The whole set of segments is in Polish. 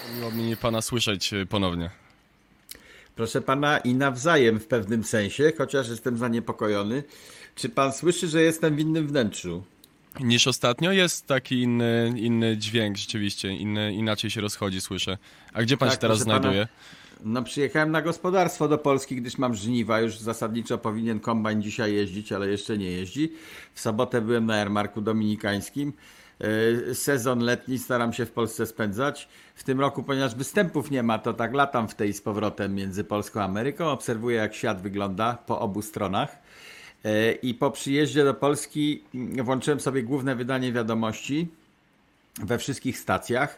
Miło mi pana słyszeć ponownie. Proszę pana, i nawzajem w pewnym sensie, chociaż jestem zaniepokojony. Czy pan słyszy, że jestem w innym wnętrzu? Niż ostatnio jest taki inny dźwięk rzeczywiście, inaczej się rozchodzi, słyszę. A gdzie pan się Tak, teraz proszę pana. znajduje? No, przyjechałem na gospodarstwo do Polski, gdyż mam żniwa. Już zasadniczo powinien kombajn dzisiaj jeździć, ale jeszcze nie jeździ. W sobotę byłem na jarmarku dominikańskim. Sezon letni staram się w Polsce spędzać. W tym roku, ponieważ występów nie ma, to tak latam w tej z powrotem między Polską a Ameryką. Obserwuję, jak świat wygląda po obu stronach. I po przyjeździe do Polski włączyłem sobie główne wydanie wiadomości we wszystkich stacjach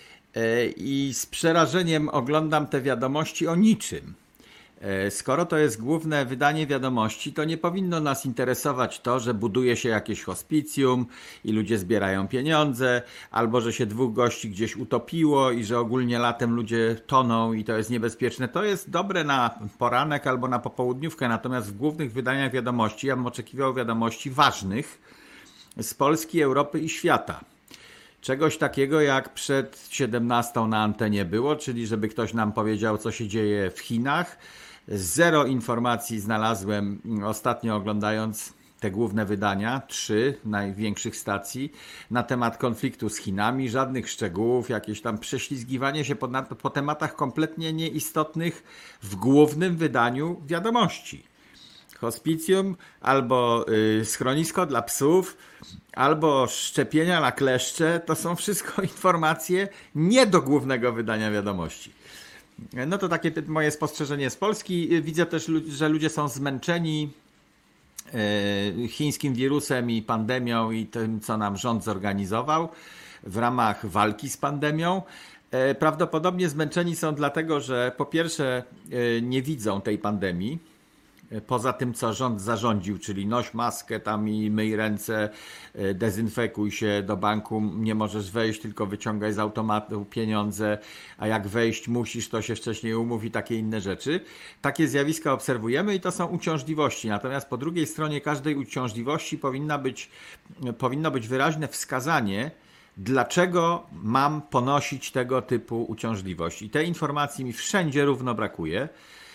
i z przerażeniem oglądam te wiadomości o niczym. Skoro to jest główne wydanie wiadomości, to nie powinno nas interesować to, że buduje się jakieś hospicjum i ludzie zbierają pieniądze, albo że się dwóch gości gdzieś utopiło i że ogólnie latem ludzie toną i to jest niebezpieczne. To jest dobre na poranek albo na popołudniówkę, natomiast w głównych wydaniach wiadomości ja bym oczekiwał wiadomości ważnych z Polski, Europy i świata. Czegoś takiego jak przed 17 na antenie było, czyli żeby ktoś nam powiedział, co się dzieje w Chinach. Zero informacji znalazłem ostatnio oglądając te główne wydania, 3 największych stacji, na temat konfliktu z Chinami, żadnych szczegółów, jakieś tam prześlizgiwanie się po tematach kompletnie nieistotnych w głównym wydaniu wiadomości. Hospicjum, albo schronisko dla psów, albo szczepienia na kleszcze, to są wszystko informacje nie do głównego wydania wiadomości. No to takie moje spostrzeżenie z Polski. Widzę też, że ludzie są zmęczeni chińskim wirusem i pandemią i tym, co nam rząd zorganizował w ramach walki z pandemią. Prawdopodobnie zmęczeni są dlatego, że po pierwsze nie widzą tej pandemii, poza tym, co rząd zarządził, czyli noś maskę tam i myj ręce, dezynfekuj się, do banku nie możesz wejść, tylko wyciągaj z automatu pieniądze, a jak wejść musisz, to się wcześniej umów i takie inne rzeczy. Takie zjawiska obserwujemy i to są uciążliwości. Natomiast po drugiej stronie każdej uciążliwości powinno być wyraźne wskazanie, dlaczego mam ponosić tego typu uciążliwość. I tej informacji mi wszędzie równo brakuje.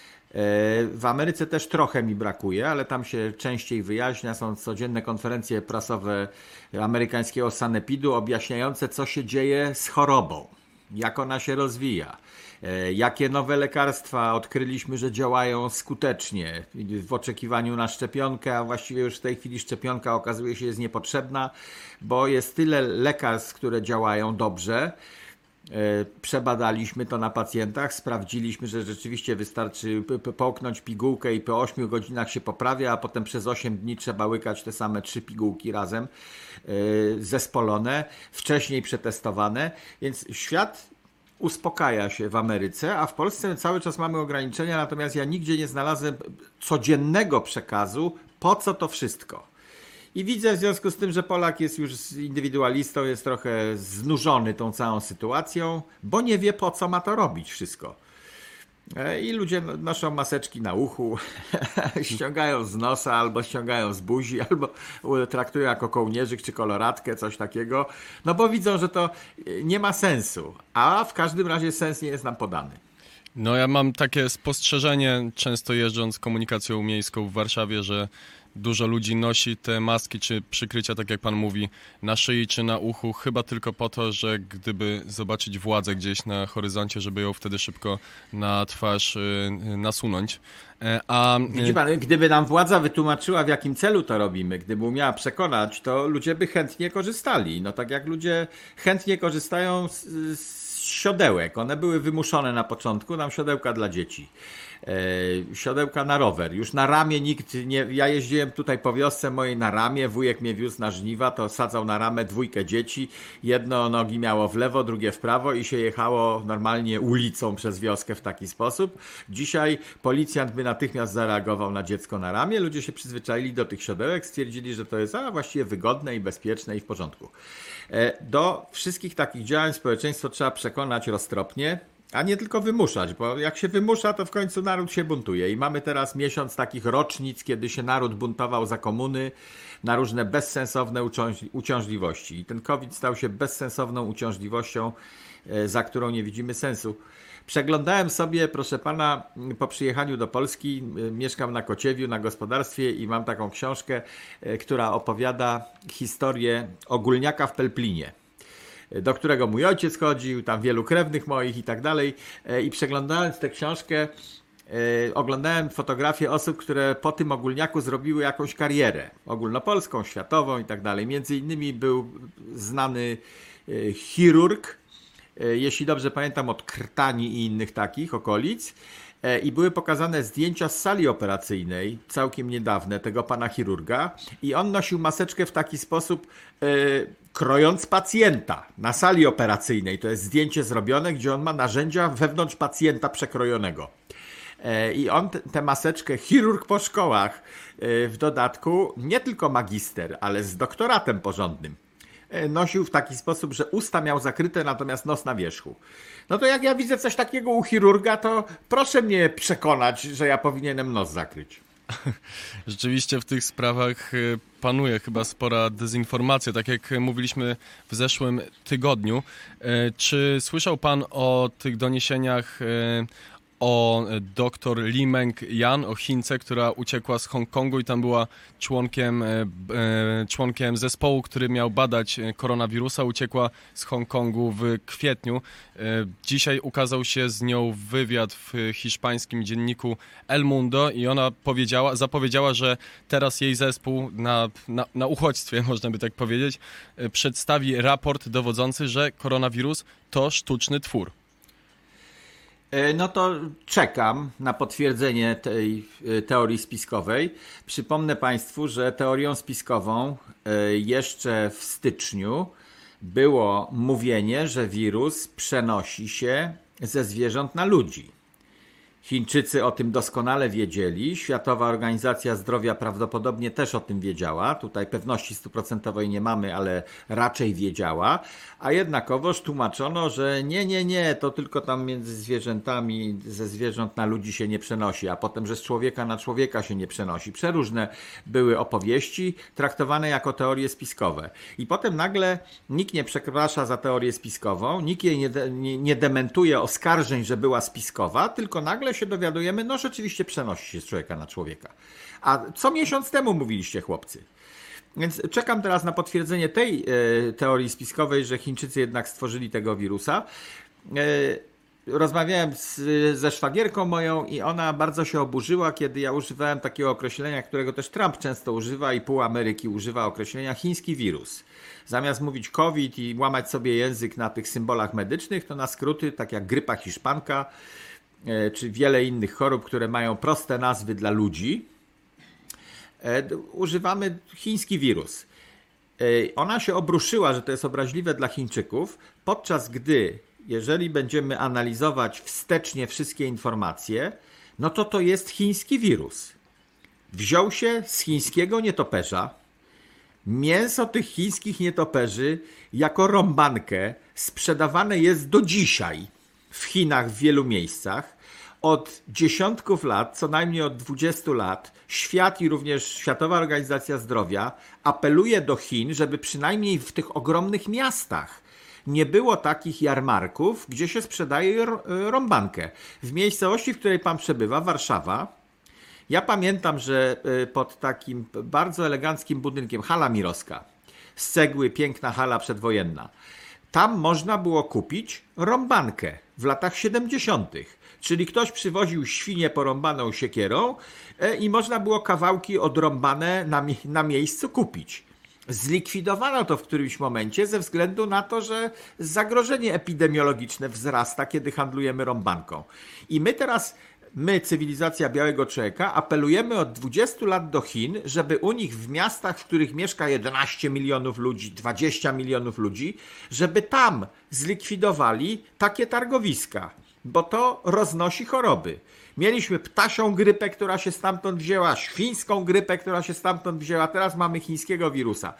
W Ameryce też trochę mi brakuje, ale tam się częściej wyjaśnia. Są codzienne konferencje prasowe amerykańskiego sanepidu objaśniające, co się dzieje z chorobą, jak ona się rozwija, jakie nowe lekarstwa odkryliśmy, że działają skutecznie w oczekiwaniu na szczepionkę, a właściwie już w tej chwili szczepionka okazuje się jest niepotrzebna, bo jest tyle lekarstw, które działają dobrze. Przebadaliśmy to na pacjentach, sprawdziliśmy, że rzeczywiście wystarczy połknąć pigułkę i po 8 godzinach się poprawia, a potem przez 8 dni trzeba łykać te same 3 pigułki razem, zespolone, wcześniej przetestowane, więc świat uspokaja się w Ameryce, a w Polsce cały czas mamy ograniczenia, natomiast ja nigdzie nie znalazłem codziennego przekazu, po co to wszystko. I widzę w związku z tym, że Polak jest już indywidualistą, jest trochę znużony tą całą sytuacją, bo nie wie, po co ma to robić wszystko. I ludzie noszą maseczki na uchu, ściągają z nosa, albo ściągają z buzi, albo traktują jako kołnierzyk czy koloratkę, coś takiego, no bo widzą, że to nie ma sensu, a w każdym razie sens nie jest nam podany. No ja mam takie spostrzeżenie, często jeżdżąc komunikacją miejską w Warszawie, że dużo ludzi nosi te maski czy przykrycia, tak jak pan mówi, na szyi czy na uchu, chyba tylko po to, że gdyby zobaczyć władzę gdzieś na horyzoncie, żeby ją wtedy szybko na twarz nasunąć. Widzi pan, gdyby nam władza wytłumaczyła, w jakim celu to robimy, gdyby umiała przekonać, to ludzie by chętnie korzystali. No tak jak ludzie chętnie korzystają z siodełek. One były wymuszone na początku, nam siodełka dla dzieci. Siodełka na rower. Już na ramię nikt nie... Ja jeździłem tutaj po wiosce mojej na ramię, wujek mnie wiózł na żniwa, to sadzał na ramę 2 dzieci. Jedno nogi miało w lewo, drugie w prawo i się jechało normalnie ulicą przez wioskę w taki sposób. Dzisiaj policjant by natychmiast zareagował na dziecko na ramię. Ludzie się przyzwyczaili do tych siodełek, stwierdzili, że to jest właściwie wygodne i bezpieczne i w porządku. Do wszystkich takich działań społeczeństwo trzeba przekonać roztropnie, A nie tylko wymuszać, bo jak się wymusza, to w końcu naród się buntuje. I mamy teraz miesiąc takich rocznic, kiedy się naród buntował za komuny na różne bezsensowne uciążliwości. I ten COVID stał się bezsensowną uciążliwością, za którą nie widzimy sensu. Przeglądałem sobie, proszę pana, po przyjechaniu do Polski, mieszkam na Kociewiu, na gospodarstwie i mam taką książkę, która opowiada historię ogólniaka w Pelplinie, do którego mój ojciec chodził, tam wielu krewnych moich i tak dalej. I przeglądając tę książkę, oglądałem fotografie osób, które po tym ogólniaku zrobiły jakąś karierę ogólnopolską, światową i tak dalej. Między innymi był znany chirurg, jeśli dobrze pamiętam, od Krtani i innych takich okolic. I były pokazane zdjęcia z sali operacyjnej, całkiem niedawne, tego pana chirurga. I on nosił maseczkę w taki sposób, krojąc pacjenta na sali operacyjnej. To jest zdjęcie zrobione, gdzie on ma narzędzia wewnątrz pacjenta przekrojonego. I on tę maseczkę, chirurg po szkołach, w dodatku nie tylko magister, ale z doktoratem porządnym, nosił w taki sposób, że usta miał zakryte, natomiast nos na wierzchu. No to jak ja widzę coś takiego u chirurga, to proszę mnie przekonać, że ja powinienem nos zakryć. Rzeczywiście w tych sprawach panuje chyba spora dezinformacja, tak jak mówiliśmy w zeszłym tygodniu. Czy słyszał pan o tych doniesieniach o dr Li Meng-Yan, o Chince, która uciekła z Hongkongu i tam była członkiem zespołu, który miał badać koronawirusa, uciekła z Hongkongu w kwietniu. Dzisiaj ukazał się z nią wywiad w hiszpańskim dzienniku El Mundo i ona zapowiedziała, że teraz jej zespół na uchodźstwie, można by tak powiedzieć, przedstawi raport dowodzący, że koronawirus to sztuczny twór. No to czekam na potwierdzenie tej teorii spiskowej. Przypomnę Państwu, że teorią spiskową jeszcze w styczniu było mówienie, że wirus przenosi się ze zwierząt na ludzi. Chińczycy o tym doskonale wiedzieli, Światowa Organizacja Zdrowia prawdopodobnie też o tym wiedziała, tutaj pewności 100% nie mamy, ale raczej wiedziała, a jednakowoż tłumaczono, że nie, to tylko tam między zwierzętami, ze zwierząt na ludzi się nie przenosi, a potem, że z człowieka na człowieka się nie przenosi. Przeróżne były opowieści traktowane jako teorie spiskowe. I potem nagle nikt nie przeprasza za teorię spiskową, nikt jej nie dementuje oskarżeń, że była spiskowa, tylko nagle się dowiadujemy, no rzeczywiście przenosi się z człowieka na człowieka. A co miesiąc temu mówiliście, chłopcy? Więc czekam teraz na potwierdzenie tej teorii spiskowej, że Chińczycy jednak stworzyli tego wirusa. Rozmawiałem ze szwagierką moją i ona bardzo się oburzyła, kiedy ja używałem takiego określenia, którego też Trump często używa i pół Ameryki używa określenia chiński wirus. Zamiast mówić COVID i łamać sobie język na tych symbolach medycznych, to na skróty, tak jak grypa hiszpanka, czy wiele innych chorób, które mają proste nazwy dla ludzi, używamy chiński wirus. Ona się obruszyła, że to jest obraźliwe dla Chińczyków, podczas gdy, jeżeli będziemy analizować wstecznie wszystkie informacje, no to jest chiński wirus. Wziął się z chińskiego nietoperza. Mięso tych chińskich nietoperzy jako rąbankę sprzedawane jest do dzisiaj w Chinach w wielu miejscach. Od dziesiątków lat, co najmniej od 20 lat, świat i również Światowa Organizacja Zdrowia apeluje do Chin, żeby przynajmniej w tych ogromnych miastach nie było takich jarmarków, gdzie się sprzedaje rąbankę. W miejscowości, w której pan przebywa, Warszawa, ja pamiętam, że pod takim bardzo eleganckim budynkiem, hala Mirowska, z cegły, piękna hala przedwojenna, tam można było kupić rąbankę w latach 70. Czyli ktoś przywoził świnię porąbaną siekierą i można było kawałki odrąbane na miejscu kupić. Zlikwidowano to w którymś momencie ze względu na to, że zagrożenie epidemiologiczne wzrasta, kiedy handlujemy rąbanką. I my, cywilizacja białego człowieka, apelujemy od 20 lat do Chin, żeby u nich w miastach, w których mieszka 11 milionów ludzi, 20 milionów ludzi, żeby tam zlikwidowali takie targowiska, bo to roznosi choroby. Mieliśmy ptasią grypę, która się stamtąd wzięła, świńską grypę, która się stamtąd wzięła, teraz mamy chińskiego wirusa.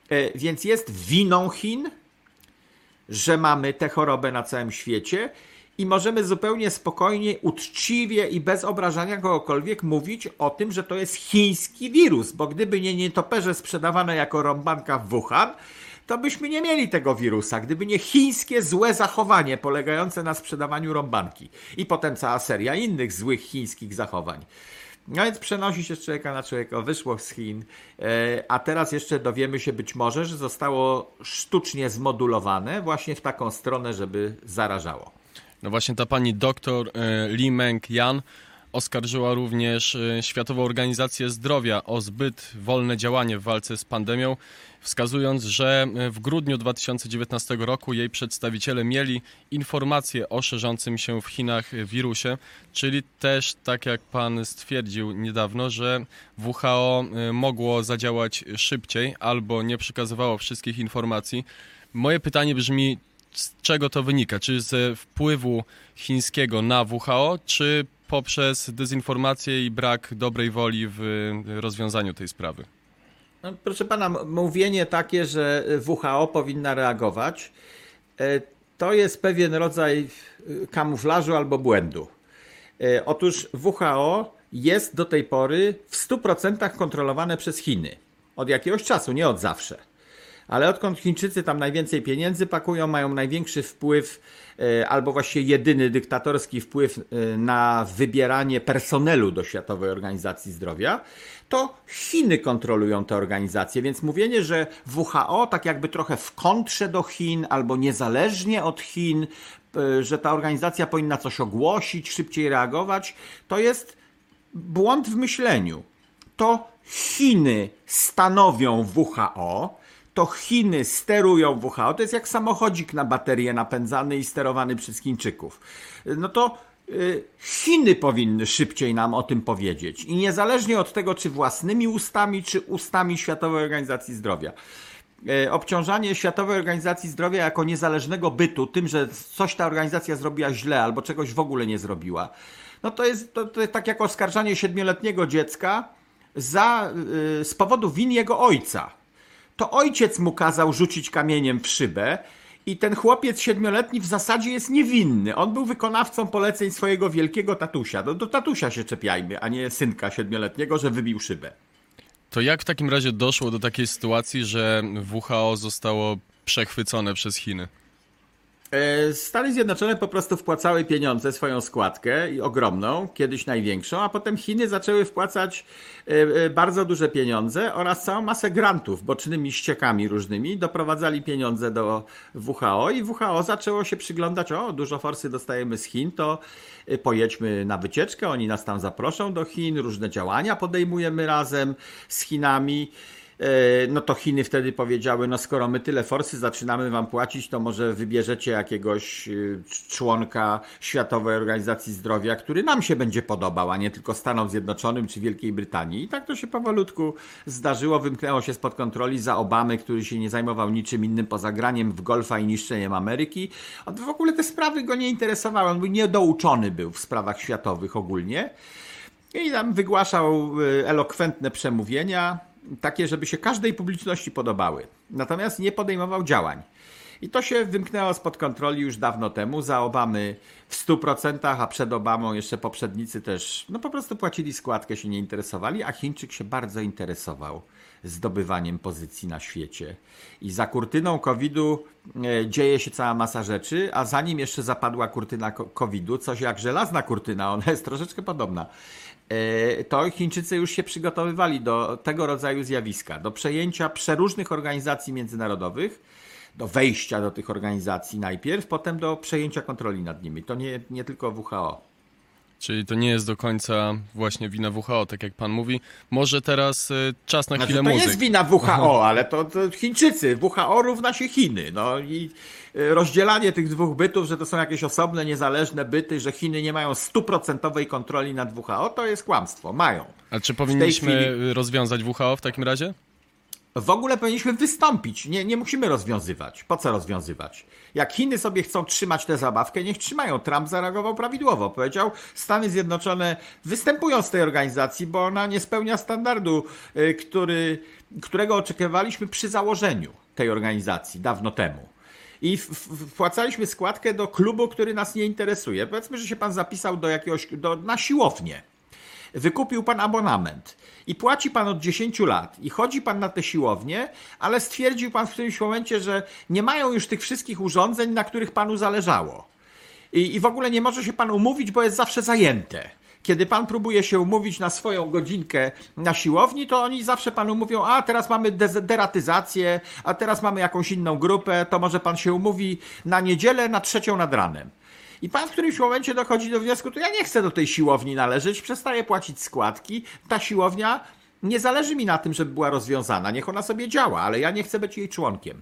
Więc jest winą Chin, że mamy tę chorobę na całym świecie I możemy zupełnie spokojnie, uczciwie i bez obrażania kogokolwiek mówić o tym, że to jest chiński wirus, bo gdyby nie nietoperze sprzedawane jako rąbanka w Wuhan, to byśmy nie mieli tego wirusa, gdyby nie chińskie złe zachowanie polegające na sprzedawaniu rąbanki. I potem cała seria innych złych chińskich zachowań. No więc przenosi się z człowieka na człowieka, wyszło z Chin, a teraz jeszcze dowiemy się być może, że zostało sztucznie zmodulowane właśnie w taką stronę, żeby zarażało. No właśnie ta pani doktor Li Meng-Yan oskarżyła również Światową Organizację Zdrowia o zbyt wolne działanie w walce z pandemią, wskazując, że w grudniu 2019 roku jej przedstawiciele mieli informacje o szerzącym się w Chinach wirusie, czyli też, tak jak pan stwierdził niedawno, że WHO mogło zadziałać szybciej albo nie przekazywało wszystkich informacji. Moje pytanie brzmi, z czego to wynika? Czy ze wpływu chińskiego na WHO, czy poprzez dezinformację i brak dobrej woli w rozwiązaniu tej sprawy? No, proszę pana, mówienie takie, że WHO powinna reagować, to jest pewien rodzaj kamuflażu albo błędu. Otóż WHO jest do tej pory w 100% kontrolowane przez Chiny. Od jakiegoś czasu, nie od zawsze. Ale odkąd Chińczycy tam najwięcej pieniędzy pakują, mają największy wpływ, albo właściwie jedyny dyktatorski wpływ na wybieranie personelu do Światowej Organizacji Zdrowia, to Chiny kontrolują te organizacje, więc mówienie, że WHO tak jakby trochę w kontrze do Chin albo niezależnie od Chin, że ta organizacja powinna coś ogłosić, szybciej reagować, to jest błąd w myśleniu. To Chiny stanowią WHO, to Chiny sterują WHO, to jest jak samochodzik na baterię napędzany i sterowany przez Chińczyków. No to Chiny powinny szybciej nam o tym powiedzieć i niezależnie od tego, czy własnymi ustami, czy ustami Światowej Organizacji Zdrowia. Obciążanie Światowej Organizacji Zdrowia jako niezależnego bytu tym, że coś ta organizacja zrobiła źle albo czegoś w ogóle nie zrobiła, no to jest tak jak oskarżanie 7-letniego dziecka z powodu win jego ojca. To ojciec mu kazał rzucić kamieniem w szybę i ten chłopiec 7-letni w zasadzie jest niewinny. On był wykonawcą poleceń swojego wielkiego tatusia. Do tatusia się czepiajmy, a nie synka 7-letniego, że wybił szybę. To jak w takim razie doszło do takiej sytuacji, że WHO zostało przechwycone przez Chiny? Stany Zjednoczone po prostu wpłacały pieniądze, swoją składkę i ogromną, kiedyś największą, a potem Chiny zaczęły wpłacać bardzo duże pieniądze oraz całą masę grantów bocznymi ściekami różnymi. Doprowadzali pieniądze do WHO i WHO zaczęło się przyglądać, dużo forsy dostajemy z Chin, to pojedźmy na wycieczkę, oni nas tam zaproszą do Chin, różne działania podejmujemy razem z Chinami. No to Chiny wtedy powiedziały, no skoro my tyle forsy zaczynamy wam płacić, to może wybierzecie jakiegoś członka Światowej Organizacji Zdrowia, który nam się będzie podobał, a nie tylko Stanom Zjednoczonym czy Wielkiej Brytanii. I tak to się powolutku zdarzyło, wymknęło się spod kontroli za Obamy, który się nie zajmował niczym innym poza graniem w golfa i niszczeniem Ameryki. W ogóle te sprawy go nie interesowały, on był niedouczony był w sprawach światowych ogólnie. I tam wygłaszał elokwentne przemówienia, takie, żeby się każdej publiczności podobały. Natomiast nie podejmował działań. I to się wymknęło spod kontroli już dawno temu. Za Obamy w 100%, a przed Obamą jeszcze poprzednicy też po prostu płacili składkę, się nie interesowali, a Chińczyk się bardzo interesował zdobywaniem pozycji na świecie. I za kurtyną COVID-u dzieje się cała masa rzeczy, a za nim jeszcze zapadła kurtyna COVID-u, coś jak żelazna kurtyna, ona jest troszeczkę podobna. To Chińczycy już się przygotowywali do tego rodzaju zjawiska, do przejęcia przeróżnych organizacji międzynarodowych, do wejścia do tych organizacji najpierw, potem do przejęcia kontroli nad nimi. To nie tylko WHO. Czyli to nie jest do końca właśnie wina WHO, tak jak pan mówi. Może teraz czas na chwilę to muzyki. To jest wina WHO, ale to Chińczycy. WHO równa się Chiny. No i rozdzielanie tych dwóch bytów, że to są jakieś osobne, niezależne byty, że Chiny nie mają 100% kontroli nad WHO, to jest kłamstwo. Mają. A czy powinniśmy rozwiązać WHO w takim razie? W ogóle powinniśmy wystąpić. Nie musimy rozwiązywać. Po co rozwiązywać? Jak Chiny sobie chcą trzymać tę zabawkę, niech trzymają. Trump zareagował prawidłowo. Powiedział, Stany Zjednoczone występują z tej organizacji, bo ona nie spełnia standardu, którego oczekiwaliśmy przy założeniu tej organizacji dawno temu. i wpłacaliśmy składkę do klubu, który nas nie interesuje. Powiedzmy, że się pan zapisał na siłownię. Wykupił pan abonament i płaci pan od 10 lat i chodzi pan na tę siłownię, ale stwierdził pan w którymś momencie, że nie mają już tych wszystkich urządzeń, na których panu zależało. I w ogóle nie może się pan umówić, bo jest zawsze zajęte. Kiedy pan próbuje się umówić na swoją godzinkę na siłowni, to oni zawsze panu mówią, a teraz mamy deratyzację, a teraz mamy jakąś inną grupę, to może pan się umówi na niedzielę na 3:00 nad ranem. I pan w którymś momencie dochodzi do wniosku, to ja nie chcę do tej siłowni należeć, przestaję płacić składki, ta siłownia nie zależy mi na tym, żeby była rozwiązana, niech ona sobie działa, ale ja nie chcę być jej członkiem.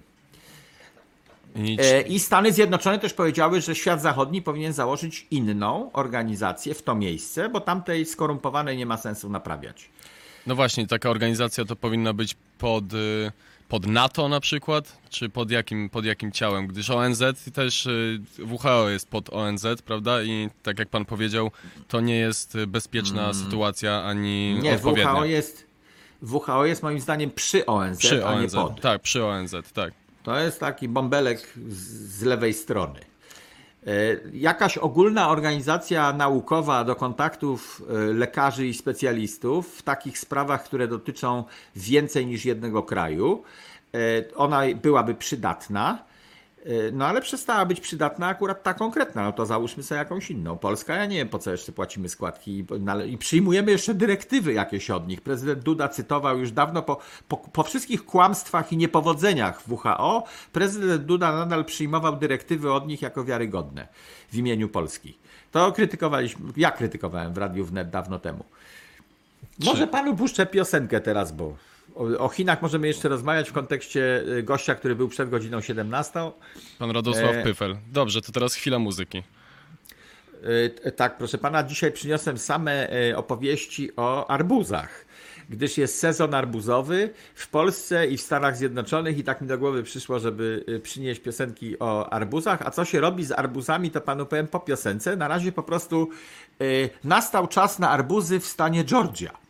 I Stany Zjednoczone też powiedziały, że świat zachodni powinien założyć inną organizację w to miejsce, bo tamtej skorumpowanej nie ma sensu naprawiać. No właśnie, taka organizacja to powinna być pod NATO na przykład, czy pod jakim ciałem? Gdyż ONZ i też WHO jest pod ONZ, prawda? I tak jak pan powiedział, to nie jest bezpieczna sytuacja ani odpowiednia. WHO jest moim zdaniem przy ONZ, a nie pod. Tak, przy ONZ, tak. To jest taki bąbelek z lewej strony. Jakaś ogólna organizacja naukowa do kontaktów lekarzy i specjalistów w takich sprawach, które dotyczą więcej niż jednego kraju, ona byłaby przydatna, no ale przestała być przydatna akurat ta konkretna, no to załóżmy sobie jakąś inną. Polska, ja nie wiem po co jeszcze płacimy składki i przyjmujemy jeszcze dyrektywy jakieś od nich. Prezydent Duda cytował już dawno po wszystkich kłamstwach i niepowodzeniach w WHO, prezydent Duda nadal przyjmował dyrektywy od nich jako wiarygodne w imieniu Polski. To krytykowaliśmy, ja krytykowałem w Radiu Wnet dawno temu. Może panu puszczę piosenkę teraz, bo o Chinach możemy jeszcze rozmawiać w kontekście gościa, który był przed godziną 17. Pan Radosław Pyfel. Dobrze, to teraz chwila muzyki. Tak, proszę pana, dzisiaj przyniosłem same opowieści o arbuzach, gdyż jest sezon arbuzowy w Polsce i w Stanach Zjednoczonych i tak mi do głowy przyszło, żeby przynieść piosenki o arbuzach. A co się robi z arbuzami, to panu powiem po piosence. Na razie po prostu nastał czas na arbuzy w stanie Georgia.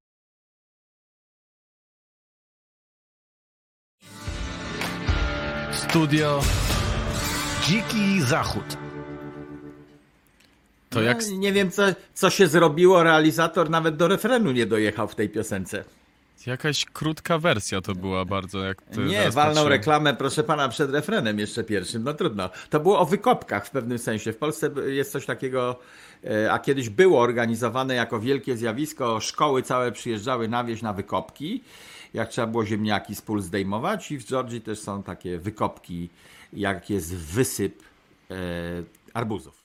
Studio Dziki Zachód. To jak... Nie wiem, co się zrobiło. Realizator nawet do refrenu nie dojechał w tej piosence. Jakaś krótka wersja to była bardzo. Jak nie, walną reklamę, proszę pana, przed refrenem jeszcze pierwszym. No trudno. To było o wykopkach w pewnym sensie. W Polsce jest coś takiego, a kiedyś było organizowane jako wielkie zjawisko. Szkoły całe przyjeżdżały na wieś na wykopki, jak trzeba było ziemniaki z pól zdejmować, i w Georgii też są takie wykopki, jak jest wysyp arbuzów.